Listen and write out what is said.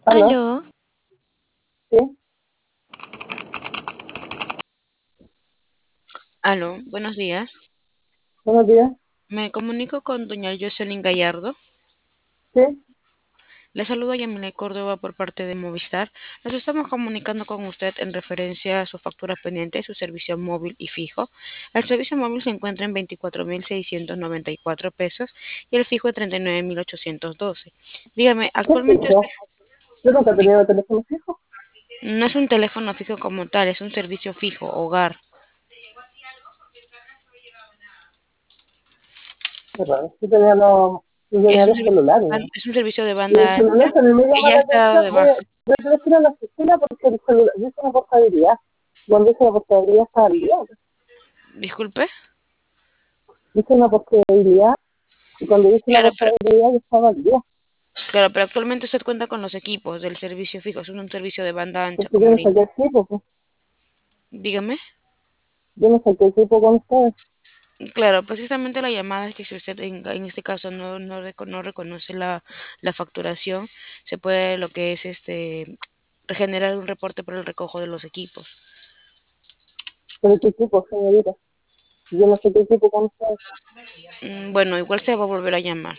¿Aló? Aló, Sí, aló, buenos días. buenos días. Me comunico con doña Jocelyn Gallardo. Sí, Le saludo a Yamile Córdoba por parte de Movistar. Nos estamos comunicando con usted en referencia a su factura pendiente, su servicio móvil y fijo. El servicio móvil se encuentra en 24.694 pesos y el fijo en 39.812. Dígame, ¿qué actualmente fijo? Yo nunca he tenido teléfono fijo. no es un teléfono fijo como tal, es un servicio fijo, hogar. Qué raro. Yo tenía los celulares, ¿no? Es un servicio de Y el banda celular ancha también me que llama ya la está atención. de Voy baja. a, voy a tener que ir a la oficina porque el celular dice una portabilidad. Cuando dice la portabilidad está al día. Disculpe. Dice una portabilidad y cuando dice la Claro, pero portabilidad ya estaba al día. Claro, pero actualmente usted cuenta con los equipos del servicio fijo, es un servicio de banda ancha Porque yo como no línea. saqué equipo, pues. Dígame. Yo no saqué equipo con ustedes. Claro, precisamente la llamada es que si usted en este caso no reconoce la facturación, se puede lo que es generar un reporte por el recojo de los equipos. Pero qué equipo, señorita. Yo no saqué equipo con ustedes. Bueno, igual se va a volver a llamar.